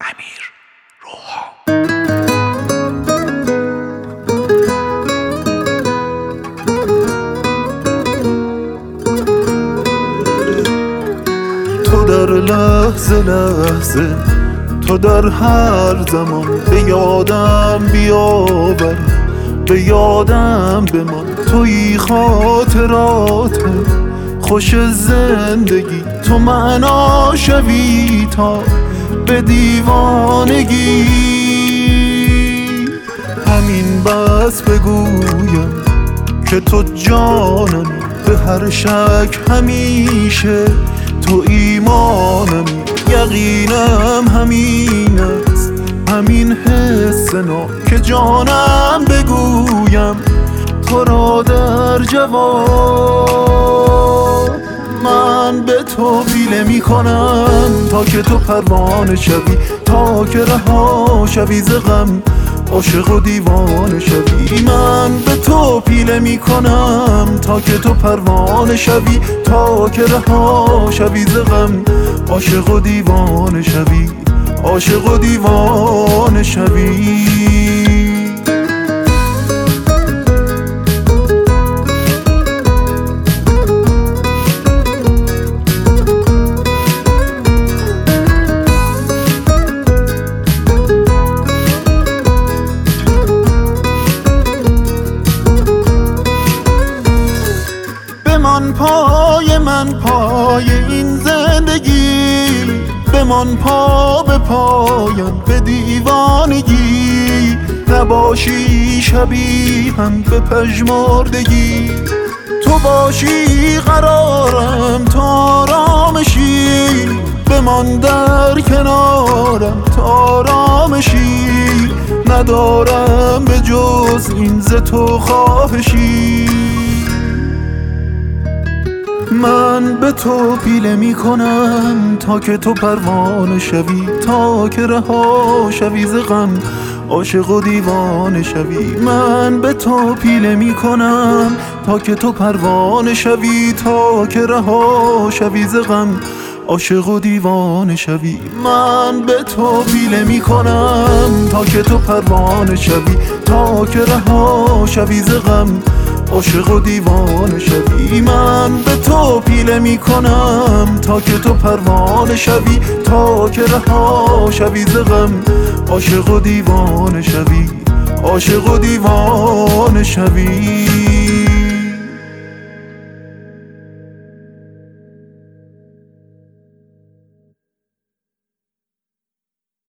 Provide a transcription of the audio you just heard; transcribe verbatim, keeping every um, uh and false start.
امیر روها. تو در لحظه لحظه، تو در هر زمان به یادم بیاور، به یادم بمان. توی خاطرات خوش زندگی، تو معنا شوی تا به دیوانگی. همین بس بگویم که تو جانمی، به هر شک همیشه تو ایمانمی. یقینم همین است، همین حس نا که جانم بگویم تو را در جواب. من به تو پیله می کنم تا که تو پروانه شوی، تا که رها شوی ز غم، عاشق و دیوانه شوی. من به تو پیله می کنم تا که تو پروانه شوی، تا که رها شوی ز غم، عاشق و دیوانه شوی، عاشق و دیوانه شوی. بمان پای من پای این زندگی، بمان پا به پایم به دیوانگی. نباشی شبیهم به پژمردگی، تو باشی قرارم تا آرامشی. بمان در کنارم تا آرامشی، ندارم به جز این ز تو خواهشی. من به تو پیله می کنم تا که تو پروانه شوی، تا که رها شوی ز غم، عاشق و دیوانه شوی. من به تو پیله می کنم تا که تو پروانه شوی، تا که رها شوی ز غم، عاشق و دیوانه شوی. من به تو پیله می کنم تا که تو پروانه شوی، تا که رها شوی ز غم، عاشق و دیوانه شوی. من به تو پیله می کنم تا که تو پروانه شوی، تا که رها شوی ز غم، عاشق و دیوانه شوی، عاشق و دیوانه شوی.